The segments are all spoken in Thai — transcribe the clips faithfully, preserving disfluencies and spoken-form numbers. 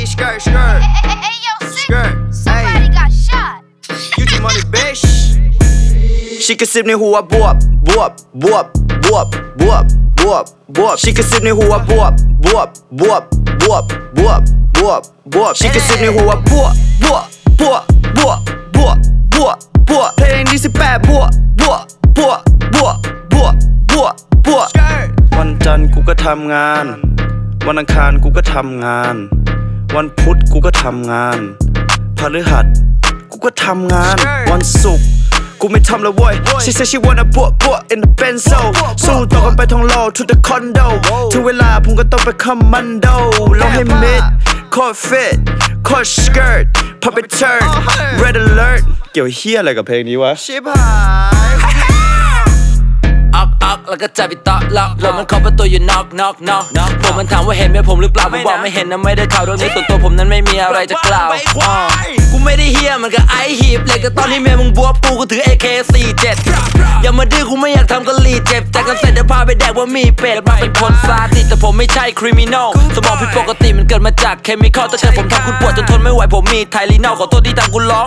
Hey, skirt, skirt. Hey, hey, yo, Skirt. somebody got shot. You too money, bitch. She กระซิบในหัวบวบบวบบวบบวบบวบบวบบวบ She กระซิบในหัวบวบบวบบวบบวบบวบบวบบวบ She กระซิบในหัวบวบบวบบวบบวบบวบบวบบวบเพลงที่สิบแปดบวบบวบบวบบวบบวบบวบบวบวันจันทร์กูก็ทำงานวันอังคารกูก็ทำงานวันพุธกูก็ทำงานพฤหัสกูก็ทำงานวันศุกร์กูไม่ทำแล้วเว้ย She said she wanna put put in the benzo สู้ต่อกันไปทองโล to the condo ถึงเวลาผมก็ต้องไปคอมมานโดลองให้มิดโคตรฟิตโคตรสเกิร์ตพอไปเทิร์น red alert เกี่ยวเฮียอะไรกับเพลงนี้วะชิบหายอักอักแล้วก็จับไปตะล็อกแล้วมันเคาะประตูอยู่ knock knock knock ผมมันถามว่าเห็นไหมผมหรือเปล่าผมบอกไม่เห็นนะไม่ได้ข่าวเรื่องนี้ส่วนตัวผมนั้นไม่มีอะไรจะกล่าวกูไม่ได้เฮียมันก็ไอหีบเลยก็ตอนที่เมียมึงบวบกูกูถือ เอ เค สี่สิบเจ็ด อย่ามาดื้อกูไม่อยากทำกะหรี่เจ็บแต่กันเสร็จเดี๋ยวพาไปแดกว่ามีเป็ดมาเป็นคนซาดิสแต่ผมไม่ใช่คริมินอลสมองผิดปกติมันเกิดมาจากเคมีคอลแต่เกิดผมทำคุณปวดจนทนไม่ไหวผมมีไทลีนอลขอโทษที่ทำกูร้อง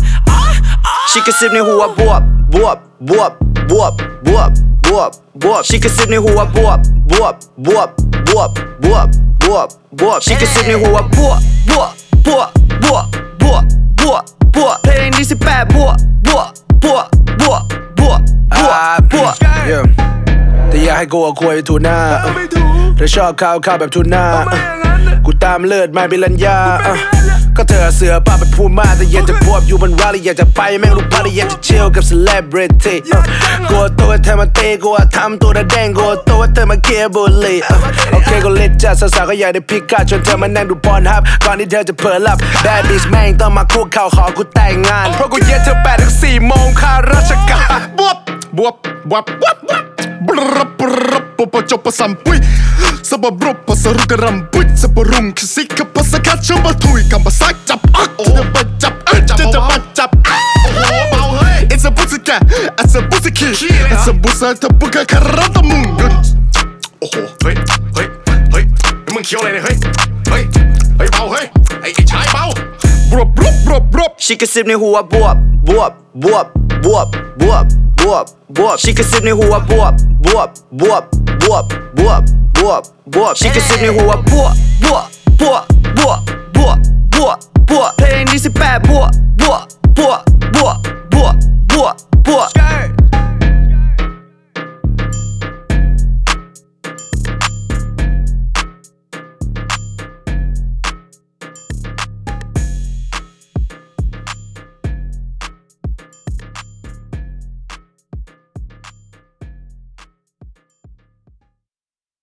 She กระซิบในหัวบวบบวบบวบบวบบวบบวบบวบ She กระซิบในหัวบวบบวบบวบบวบบวบบวบบวบ She กระซิบในหัวบวบบวบบวบบวบบวบบวบบวบเพลงที่สิบแปดบวบบวบบวบบวบบวบบวบบวบแต่อยากให้กูเอาคุยทูน่าเธอชอบข้าวข้าวแบบทูน่ากูตามเลือดมาบิลัญญาก็เธอเสือป้าเป็นผู้มาแต่ยังจะบวบอยู่บนวาลีอยากจะไปแม่งรู้ปารีอยากจะชิลกับเซเลบริตี้กูตัวเธอมาเตะกูทำตัวแดงกูตัวเธอมาเคียบุลีโอเคกูเล็ดจัดสาวๆก็อยากได้พิกัดชวนเธอมานั่งดูบอลฮับก่อนที่เธอจะเผลอหลับ Bad bitch แม่งต้องมาคุกเข่าขอกูแต่งงานเพราะกูเย็นเธอแปดถึงสี่โมงค่าราชการบวบบวบบวบบวบบรับรับปปจปสัมปุยสบบบรบภาษารุกรำปุยสบรุงคิสิกภาษาคัดชมบทุยกัมภาษาจับอักจะบัดจับเออจะจะบัดจับโอ้โหเบาเฮ้ย It's a pussy cat It's a pussy kid It's a busa ทบุกะคาราตมุงโอ้โหเฮ้ยเฮ้ยเฮ้ยมึงเคี้ยวอะไรเนี่ยเฮ้ยเฮ้ยเฮ้ยเบาเฮ้ยไอ้ไอ้ชายเบาบรบบรบบรบบรบ She กระซิบในหัวบวบบวบบวบบวบบวบบวบบวบ She กระซิบในหัวบวบบวบบวบบวบบวบบวบบวบ She กระซิบในหัวบวบบวบ